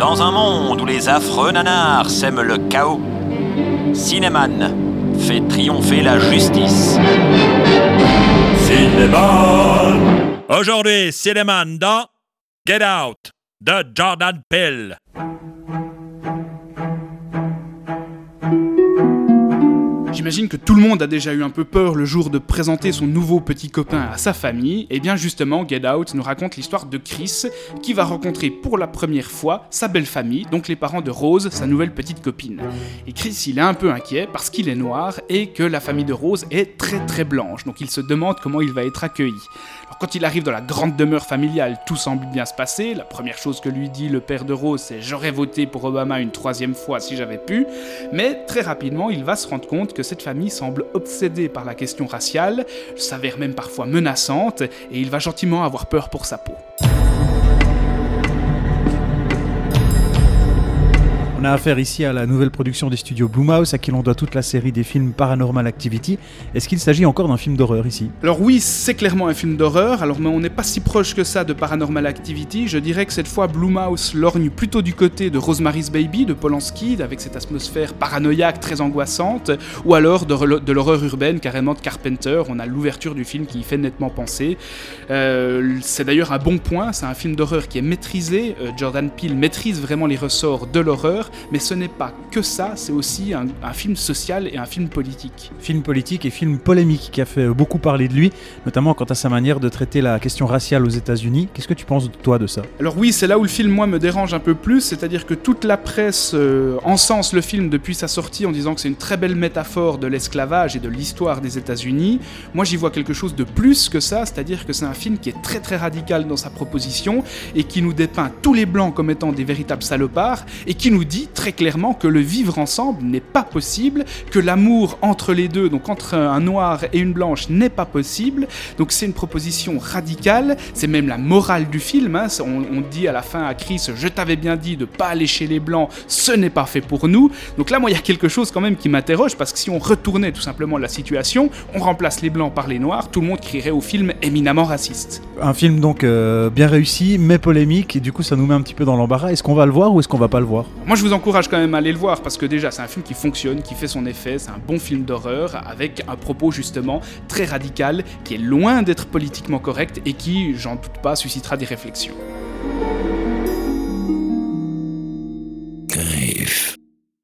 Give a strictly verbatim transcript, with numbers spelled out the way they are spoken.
Dans un monde où les affreux nanars sèment le chaos, Cinéman fait triompher la justice. Cinéman. Aujourd'hui, Cinéman dans Get Out de Jordan Peele. J'imagine que tout le monde a déjà eu un peu peur le jour de présenter son nouveau petit copain à sa famille. Et bien justement, Get Out nous raconte l'histoire de Chris, qui va rencontrer pour la première fois sa belle famille, donc les parents de Rose, sa nouvelle petite copine. Et Chris, il est un peu inquiet parce qu'il est noir et que la famille de Rose est très très blanche, donc il se demande comment il va être accueilli. Alors quand il arrive dans la grande demeure familiale, tout semble bien se passer. La première chose que lui dit le père de Rose, c'est « j'aurais voté pour Obama une troisième fois si j'avais pu ». Mais très rapidement, il va se rendre compte que cette famille semble obsédée par la question raciale, s'avère même parfois menaçante, et il va gentiment avoir peur pour sa peau. On a affaire ici à la nouvelle production des studios Blumhouse, à qui l'on doit toute la série des films Paranormal Activity. Est-ce qu'il s'agit encore d'un film d'horreur ici ? Alors oui, c'est clairement un film d'horreur, alors mais on n'est pas si proche que ça de Paranormal Activity. Je dirais que cette fois Blumhouse lorgne plutôt du côté de Rosemary's Baby de Polanski, avec cette atmosphère paranoïaque très angoissante, ou alors de, de l'horreur urbaine carrément de Carpenter. On a l'ouverture du film qui y fait nettement penser. Euh, c'est d'ailleurs un bon point, c'est un film d'horreur qui est maîtrisé. euh, Jordan Peele maîtrise vraiment les ressorts de l'horreur, mais ce n'est pas que ça, c'est aussi un, un film social et un film politique. Film politique et film polémique qui a fait beaucoup parler de lui, notamment quant à sa manière de traiter la question raciale aux États-Unis. Qu'est-ce que tu penses, toi, de ça ? Alors oui, c'est là où le film, moi, me dérange un peu plus, c'est-à-dire que toute la presse euh, encense le film depuis sa sortie en disant que c'est une très belle métaphore de l'esclavage et de l'histoire des États-Unis. Moi, j'y vois quelque chose de plus que ça, c'est-à-dire que c'est un film qui est très très radical dans sa proposition et qui nous dépeint tous les blancs comme étant des véritables salopards et qui nous dit très clairement que le vivre ensemble n'est pas possible, que l'amour entre les deux, donc entre un noir et une blanche, n'est pas possible. Donc c'est une proposition radicale, c'est même la morale du film, hein. on, on dit à la fin à Chris « je t'avais bien dit de pas aller chez les blancs, ce n'est pas fait pour nous ». Donc là, moi, il y a quelque chose quand même qui m'interroge, parce que si on retournait tout simplement la situation, on remplace les blancs par les noirs, tout le monde crierait au film éminemment raciste. Un film donc euh, bien réussi, mais polémique, et du coup ça nous met un petit peu dans l'embarras. Est-ce qu'on va le voir ou est-ce qu'on va pas le voir ? Moi, je vous encourage quand même à aller le voir, parce que déjà c'est un film qui fonctionne, qui fait son effet, c'est un bon film d'horreur avec un propos justement très radical, qui est loin d'être politiquement correct et qui, j'en doute pas, suscitera des réflexions.